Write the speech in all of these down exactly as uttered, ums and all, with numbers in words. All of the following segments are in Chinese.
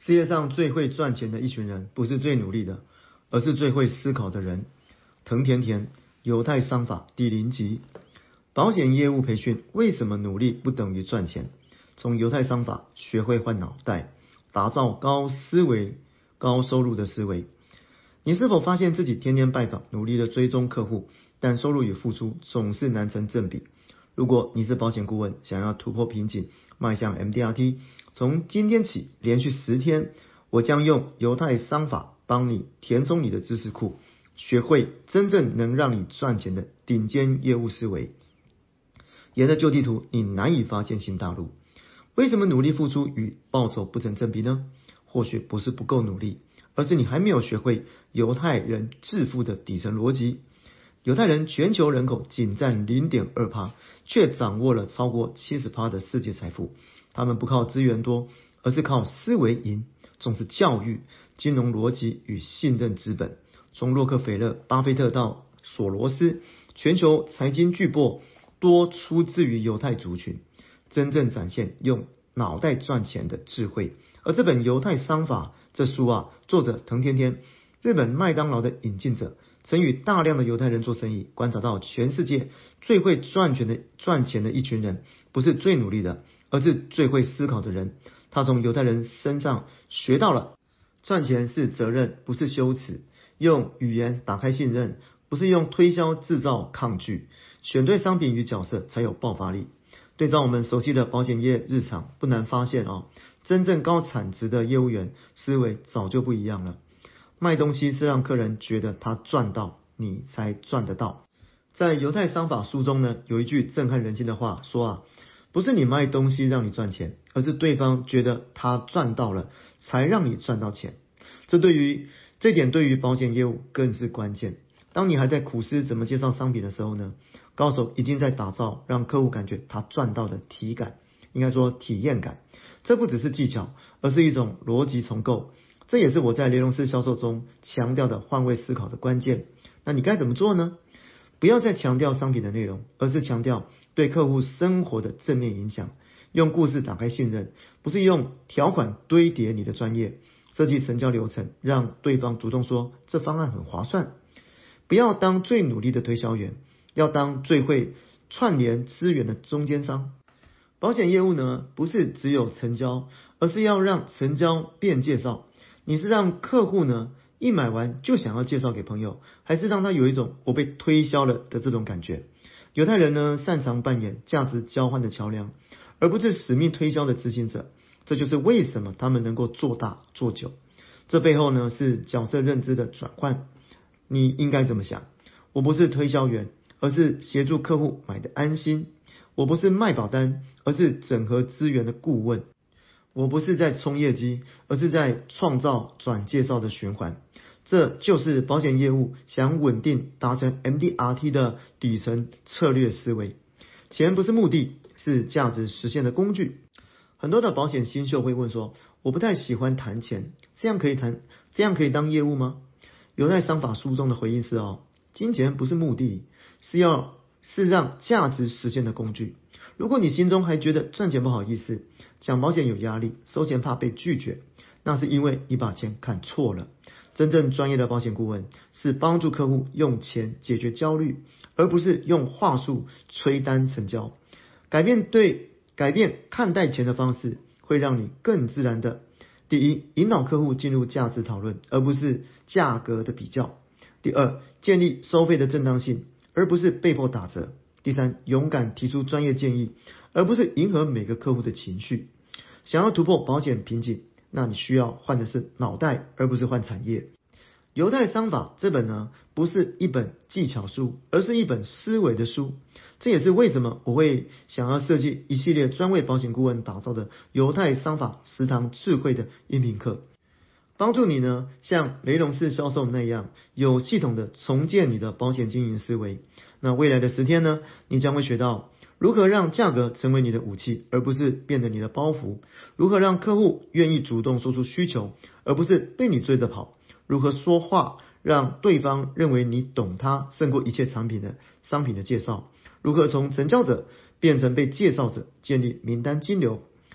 世界上最会赚钱的一群人，不是最努力的，而是最会思考的人。藤田田，犹太商法第零集，保险业务培训，为什么努力不等于赚钱？从犹太商法学会换脑袋，打造高思维、高收入的思维。你是否发现自己天天拜访，努力的追踪客户，但收入与付出总是难成正比？如果你是保险顾问，想要突破瓶颈，迈向 M D R T， 从今天起连续十天，我将用犹太商法帮你填充你的知识库，学会真正能让你赚钱的顶尖业务思维。沿着旧地图，你难以发现新大陆。为什么努力付出与报酬不成正比呢？或许不是不够努力，而是你还没有学会犹太人致富的底层逻辑。犹太人全球人口仅占 百分之零点二， 却掌握了超过 百分之七十 的世界财富。他们不靠资源多，而是靠思维赢，重视教育、金融逻辑与信任资本。从洛克菲勒、巴菲特到索罗斯，全球财经巨擘多出自于犹太族群，真正展现用脑袋赚钱的智慧。而这本《犹太商法》这书啊，作者藤田天，日本麦当劳的引进者，曾与大量的犹太人做生意，观察到全世界最会赚钱的赚钱的一群人，不是最努力的，而是最会思考的人。他从犹太人身上学到了，赚钱是责任，不是羞耻；用语言打开信任，不是用推销制造抗拒；选对商品与角色，才有爆发力。对照我们熟悉的保险业日常，不难发现哦，真正高产值的业务员思维早就不一样了。卖东西是让客人觉得他赚到，你才赚得到。在犹太商法书中呢，有一句震撼人心的话，说啊，不是你卖东西让你赚钱，而是对方觉得他赚到了，才让你赚到钱。这对于这点对于保险业务更是关键。当你还在苦思怎么介绍商品的时候呢，高手已经在打造让客户感觉他赚到的体感，应该说体验感。这不只是技巧，而是一种逻辑重构。这也是我在雷龙式销售中强调的换位思考的关键。那你该怎么做呢？不要再强调商品的内容，而是强调对客户生活的正面影响。用故事打开信任，不是用条款堆叠你的专业。设计成交流程，让对方主动说这方案很划算。不要当最努力的推销员，要当最会串联资源的中间商。保险业务呢，不是只有成交，而是要让成交变介绍。你是让客户呢一买完就想要介绍给朋友，还是让他有一种我被推销了的这种感觉？犹太人呢擅长扮演价值交换的桥梁，而不是使命推销的执行者。这就是为什么他们能够做大做久。这背后呢是角色认知的转换。你应该这么想，我不是推销员，而是协助客户买的安心。我不是卖保单，而是整合资源的顾问。我不是在冲业绩，而是在创造转介绍的循环。这就是保险业务想稳定达成 M D R T 的底层策略思维。钱不是目的，是价值实现的工具。很多的保险新秀会问说，我不太喜欢谈钱，这样可以谈，这样可以当业务吗？犹太商法书中的回应是哦，金钱不是目的，是要是让价值实现的工具。如果你心中还觉得赚钱不好意思，讲保险有压力，收钱怕被拒绝，那是因为你把钱看错了。真正专业的保险顾问是帮助客户用钱解决焦虑，而不是用话术催单成交。改变对改变看待钱的方式，会让你更自然的，第一，引导客户进入价值讨论，而不是价格的比较。第二，建立收费的正当性，而不是被迫打折。第三，勇敢提出专业建议，而不是迎合每个客户的情绪。想要突破保险瓶颈，那你需要换的是脑袋，而不是换产业。犹太商法这本呢，不是一本技巧书，而是一本思维的书。这也是为什么我会想要设计一系列专为保险顾问打造的犹太商法十堂智慧的音频课，帮助你呢像雷龙式销售那样有系统的重建你的保险经营思维。那未来的十天呢，你将会学到如何让价格成为你的武器，而不是变得你的包袱；如何让客户愿意主动说出需求，而不是被你追着跑；如何说话让对方认为你懂他，胜过一切产品的商品的介绍；如何从成交者变成被介绍者，建立名单金流。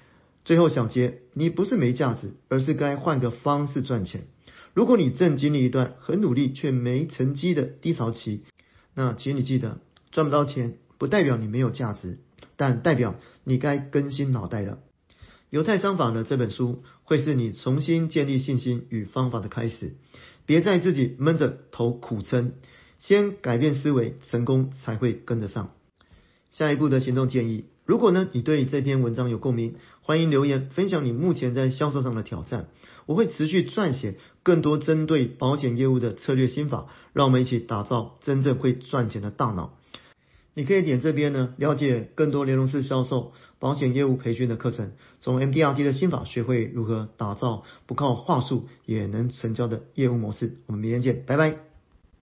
最后小结，你不是没价值，而是该换个方式赚钱。如果你正经历一段很努力却没成绩的低潮期，那请你记得，赚不到钱不代表你没有价值，但代表你该更新脑袋了。犹太商法呢这本书会是你重新建立信心与方法的开始，别再自己闷着头苦撑，先改变思维，成功才会跟得上。下一步的行动建议，如果呢你对这篇文章有共鸣，欢迎留言分享你目前在销售上的挑战，我会持续撰写更多针对保险业务的策略心法，让我们一起打造真正会赚钱的大脑。你可以点这边呢，了解更多联络式销售、保险业务培训的课程，从 M D R T 的心法学会如何打造不靠话术也能成交的业务模式。我们明天见，拜拜。